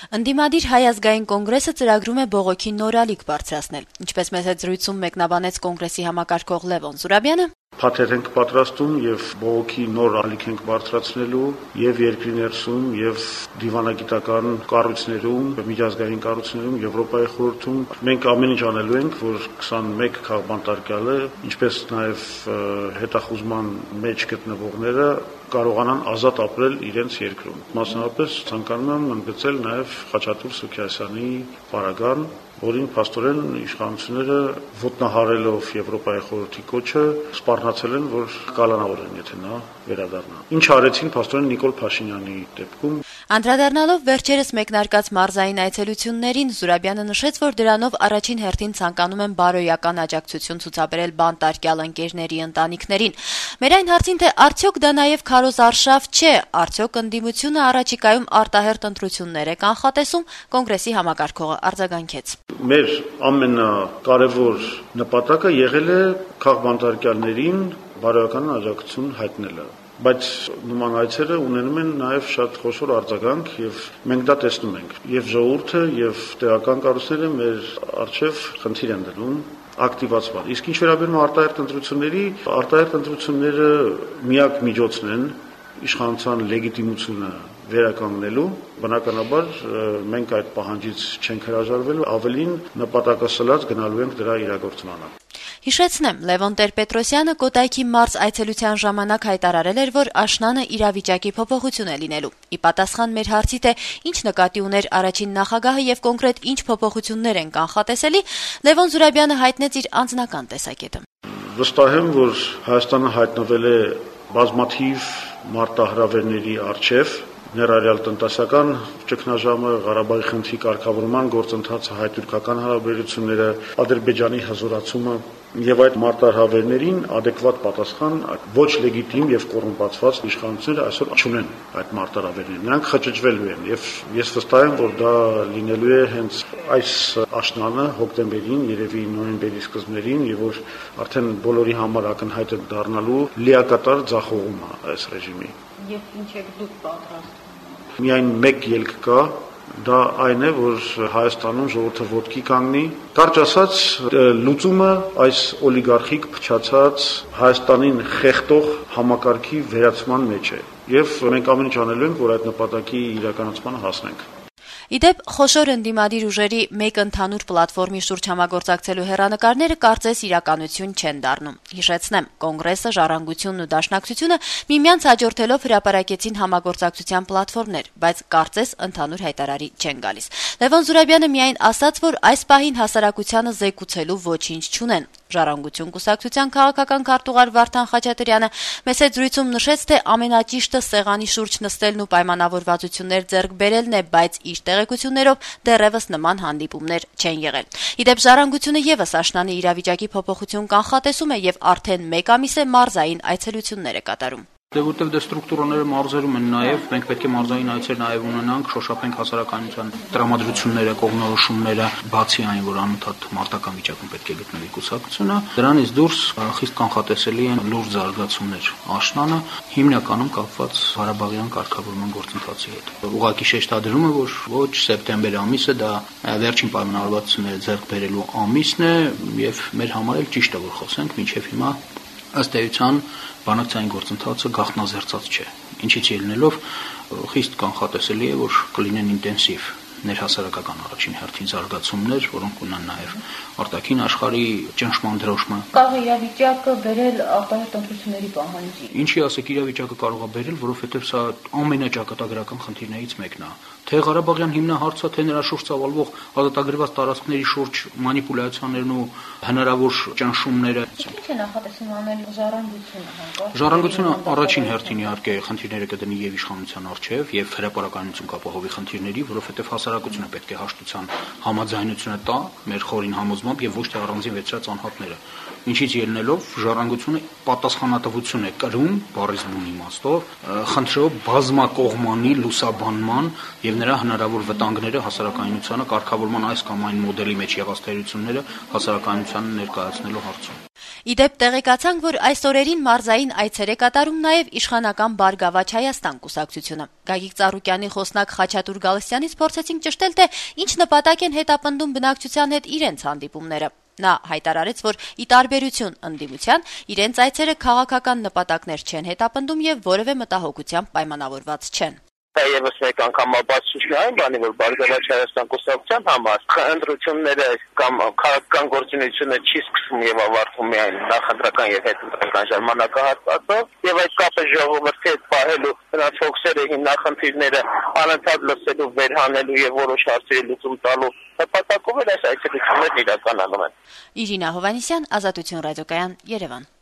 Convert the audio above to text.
Ընդդիմադիր Հայ ազգային կոնգրեսը ծրագրում է բողոքի նոր ալիք բարձրացնել։ Ինչպես մեծ հետ զրույցում մեկնաբանեց կոնգրեսի համակարգող Լևոն Զուրաբյանը, Փաթեթ ենք պատրաստում եւ բողոքի նոր ալիք ենք բարձրացնելու եւ երկրի ներսում եւ դիվանագիտական կառույցներում, միջազգային կառույցներում, Եվրոպայի խորհրդում մենք ամեն ինչ անելու ենք, որ 21 քաղբանտարկյալը, ինչպես նաեւ հետախուզման մեջ գտնվողները կարողանան ազատ ապրել իրենց երկրում։ Մասնավորապես ցանկանում եմ ընդգծել նաեւ Խաչատուր Սուքիասյանի պարագան, որին փաստորեն իշխանությունները ոտնահարելով Եվրոպայի խորհրդի կոչը սպառնացել են, որ կալանավորեն, եթե նա վերադառնա։ Ինչ արեցին փաստորեն Նիկոլ Փաշինյանի դեպքում։ Անդրադառնալով վերջերս մեկնարկած մարզային այցելություններին, Զուրաբյանը նշեց, որ դրանով առաջին հերթին ցանկանում են բարոյական աջակցություն ցուցաբերել բանտարկյալ ընկերների ընտանիքներին։ Մեր այն հարցին, թե արդյոք դա նաև քարոզարշավ չէ, արդյոք ընդդիմությունը առաջիկայում արտահերթ ընտրություններ է կանխատեսում, կոնգրեսի համակարգողը արձագանքեց։ Մեր ամենակարևոր նպատակը եղել է քաղբանտարկյալներին բարոյական աջակցություն հայտնելը, բայց նման այցերը ունենում են նաև շատ խոշոր արձագանք եւ մենք դա տեսնում ենք։ Եվ ժողովուրդը եւ տեղական կառույցները մեր արժեվ խնդիր են դնում ակտիվացման։ Իսկ ինչ վերաբերում է արտահերթ ընտրությունները միակ միջոցն են իշխանության լեգիտիմությունը վերականգնելու, բնականաբար մենք այդ պահանջից չենք հրաժարվելու, ավելին նպատակասլաց գնալու ենք դրա իրագործմանը։ Հիշեցնեմ, Լևոն Տեր-Պետրոսյանը Կոտայքի մարզ այցելության ժամանակ հայտարարել էր, որ աշնանը իրավիճակի փոփոխություն է լինելու։ Ի պատասխան մեր հարցի, թե ինչ նկատի ուներ առաջին նախագահը եւ կոնկրետ ինչ փոփոխություններ են կանխատեսելի, Լևոն Զուրաբյանը հայտնեց իր անձնական տեսակետը։ Վստահ եմ, որ Հայաստանը հայտնվել է բազմաթիվ մարտահրավերների առջև, ներառյալ տնտեսական ճգնաժամը, Ղարաբաղի խնդրի կարգավորման գործընթացը, հայ-թուրքական հարաբերությունները, Ադրբեջանի հզորացումը եւ այդ մարտահրավերներին adekvat պատասխան ոչ լեգիտիմ եւ կոռումպացված իշխանությունները այսօր չունեն այդ մարտահրավերներին։ Նրանք խճճվելու են եւ ես վստահ եմ, որ դա լինելու է հենց այս աշնանը հոկտեմբերին, երևի նոյեմբերի սկզբներին, եւ որ արդեն բոլորի համար ակնհայտ է դառնալու լիակատար ձախողումը այս ռեժիմի։ Եվ ինչ եք դուք պատրաստ։ Միայն մեկ ելք կա, դա այն է, որ Հայաստանում ժողովուրդը ոտքի կանգնի։ Կարճ ասած, լուծումը այս օլիգարխիկ փչացած Հայաստանին խեղդող համակարգի վերացման մեջ է։ Եվ մենք ամեն ինչ անելու ենք, որ այդ նպատակի իրականացմանը հասնենք։ Իդեպ խոշոր ընդդիմադիր ուժերի մեկ ընդհանուր պլատֆորմի շուրջ համագործակցելու հեռանկարները կարծես իրականություն չեն դառնում։ Հիշեցնեմ, կոնգրեսը, Ժառանգությունն ու Դաշնակցությունը միմյանց հաջորդելով հրապարակեցին համագործակցության պլատֆորմներ, բայց կարծես ընդհանուր հայտարարի չեն գալիս։ Լևոն Զուրաբյանը միայն ասաց, որ այս պահին հասարակությանը զեկուցելու ոչինչ չունեն։ Ժառանգություն կուսակցության քաղաքական քարտուղար Վարդան Խաչատրյանը մեծ հետ զրույցում նշեց, թե ամենաճիշտը սեղանի շուրջ նստելն ու պայմանավորվածություններ ձեռք բերելն է, բայց իր տեղեկություններով դեռևս նման հանդիպումներ չեն եղել։ Իդեպ Ժառանգությունը եւս աշնանը իրավիճակի փոփոխություն կանխատեսում է եւ արդեն 1 ամիս է մարզային այցելություններ է կատարում։ Որտեւ դե ստրուկտուրաները մարզերում են նաեւ, մենք պետք է մարզային այցեր նաեւ ունենանք, շոշափենք հասարակայնության տրամադրությունները, կողմնորոշումները, բացի այն, որ անընդհատ մարտական վիճակում պետք է գտնվի կուսակցությունը, դրանից դուրս խիստ կանխատեսելի են լուրջ զարգացումներ աշնանը, հիմնականում կապված Ղարաբաղյան կարգավորման գործընթացի հետ։ Ուղղակի շեշտադրում է, որ ոչ սեպտեմբեր ամիսը դա վերջին պայմանավորվածությունները ձեռք բերելու ամիսն է եւ մեր համար էլ ճիշտ է, որ խոսենք, մինչեւ հիմա ըստ էության բանակցային գործընթացը գաղտնազերծած չէ, ինչից ելնելով խիստ կանխատեսելի է, որ կլինեն ինտենսիվ ներհասարակական առաջին հերթին զարգացումներ, որոնք ունեն նաև արտաքին աշխարհի ճնշման դրոշմը։ Կարող է իրավիճակը բերել արտահերթ ընտրությունների պահանջի։ Ինչի ասեք, իրավիճակը կարող է բերել, որովհետև սա ամենաճակատագրական խնդիրներից մեկն է։ Թե Ղարաբաղյան հիմնահարցը, թե նրա շուրջ ծավալվող ազատագրված տարածքների շուրջ մանիպուլյացիաներն ու հնարավոր ճնշումները։ Ինչ է նախատեսում անել Ժառանգությունը։ Ժառանգությունը առաջին հերթին իհարկե խնդիրները կդնի եւ իշխանության առջեւ եւ հրապարակայնություն կապահովի խնդիրների, որովհետեւ հասարակությունը պետք է հաշտության համաձայնությունը տա մեր խորին համոզմամբ եւ ոչ թե առանձին վեցրած անհատները։ Ինչից ելնելով Ժառանգությունը պատասխանատվություն է կրում բառից բուն իմաստով, խնդրով բազմակողմանի լուսաբանման եւ նրա հնարավոր վտանգները հասարակայնությանը կարգավորման այս կամ այն մոդելի մեջ եղած թերությունները հասարակայնությանը ներկայացնելու հարցում։ Ի դեպ տեղեկացանք, որ այս օրերին մարզային այցեր է կատարում նաև իշխանական Բարգավաճ Հայաստան կուսակցությունը։ Գագիկ Ծառուկյանի խոսնակ Խաչատուր Գալստյանից փորձեցինք ճշտել, թե ինչ նպատակ են հետապնդում բնակչության հետ իրենց հանդիպումները։ Նա հայտարարեց, որ ի տարբերություն ընդդիմության, իրենց այցերը քաղաքական նպատակներ չեն հետապնդում եւ որևէ մտահոգությամբ պայմանավորված չեն։ Դա եւս մեկ անգամ ապացույց է այն բանի, որ Բարգավաճ Հայաստան կուսակցության համար ընտրությունները կամ քաղաքական գործունեությունը չի սկսվում եւ ավարտվում միայն նախընտրական եւ հետընտրական ժամանակահատվածով եւ այդ կապը ժողովրդի հետ պահելու նրանց հոգսերը հիմնախնդիրները անընդհատ լսելու, վերհանելու եւ որոշ հարցերի լուծում տալու նպատակով այս այցելություններն իրականանում են։ Իրինա Հովհաննիսյան, Ազատություն ռադիոկայան, Երևան։